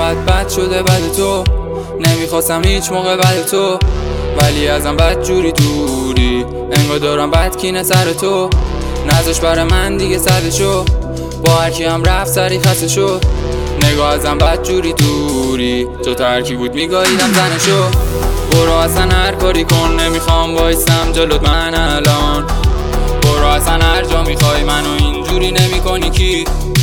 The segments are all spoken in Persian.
انقدر بد شده بد تو، نمیخواستم هیچ موقع بد تو، ولی ازم بد جوری دوری. انگار دارم بد کینه سر تو، نذاش برای من دیگه سده شو. با هرکی هم رفت سری خسته شد، نگاه ازم بد جوری دوری. تو ترکی بود میگاهیدم زنشو. برو اصلا هر کاری کن، نمیخوام وایستم جلوت من الان. برو اصلا هر جا میخوای منو اینجوری نمی کنی کی.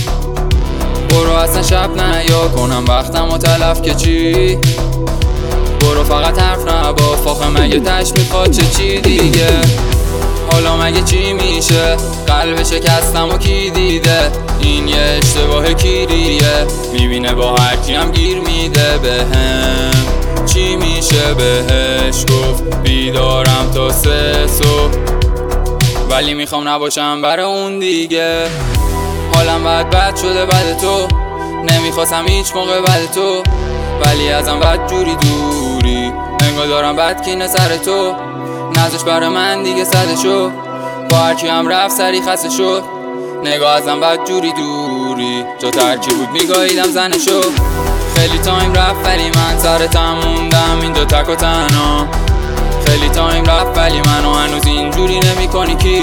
برو اصلا شب نیا کنم وقتم و تلف که چی. برو فقط حرف نبا فاخه مگه تش میخواد چی دیگه. حالا مگه چی میشه، قلب شکستم و کی دیده. این یه اشتباه کیریه، میبینه با هرکی هم گیر میده بهم. چی میشه بهش گفت بیدارم تا 3 صبح، ولی میخوام نباشم برای اون دیگه. حالم بد شده بد تو، نمیخواستم هیچ موقع بد تو، ولی ازم بد جوری دوری. انگار دارم بد کینه سر تو، نذاش برای من دیگه سده شو. با هرکی هم رفت سری خسته شد، نگاه ازم بد جوری دوری. تو ترکی بود میگاهیدم زنشو. خیلی تایم رفت ولی من سرتم موندم این دو تک و تنها. خیلی تایم رفت ولی منو هنوز اینجوری نمی کنی کی.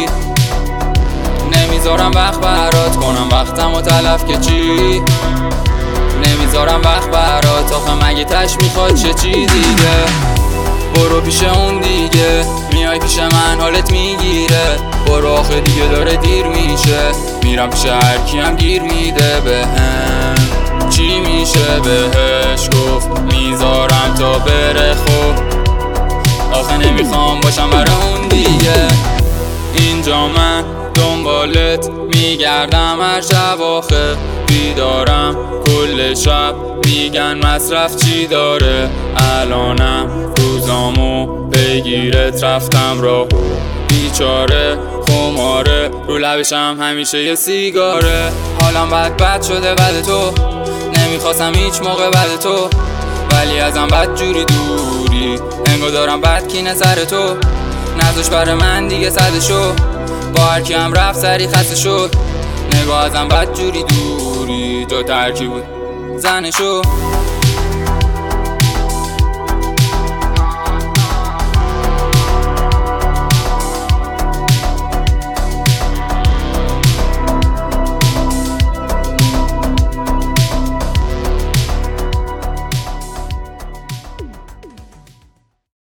نمیذارم وقت برات کنم وقتم و تلف که چی. نمیذارم وقت برات آخه مگه تش میخواد چی دیگه. برو پیش اون دیگه، میای پیش من حالت میگیره. برو آخه دیگه داره دیر میشه، میرم پیش هرکی هم گیر میده بهم. چی میشه بهش گفت میذارم تا بره خوب، آخه نمیخوام باشم برای اون دیگه. اینجا من دنبالت میگردم هر شب آخه بیدارم کل شب. میگن مصرف چی داره، الانم روزامو بگیرت رفتم راهو. بیچاره خماره رو لبشم همیشه یه سیگاره. حالم بد شده بد تو، نمیخواستم هیچ موقع بد تو، ولی ازم بد جوری دوری. انگار دارم بد کینه سر تو، نذاش برای من دیگه سده شو. با هرکی هم رفت سری خسته شد، نگاه ازم بد جوری دوری. تو ترکی بود زنشو.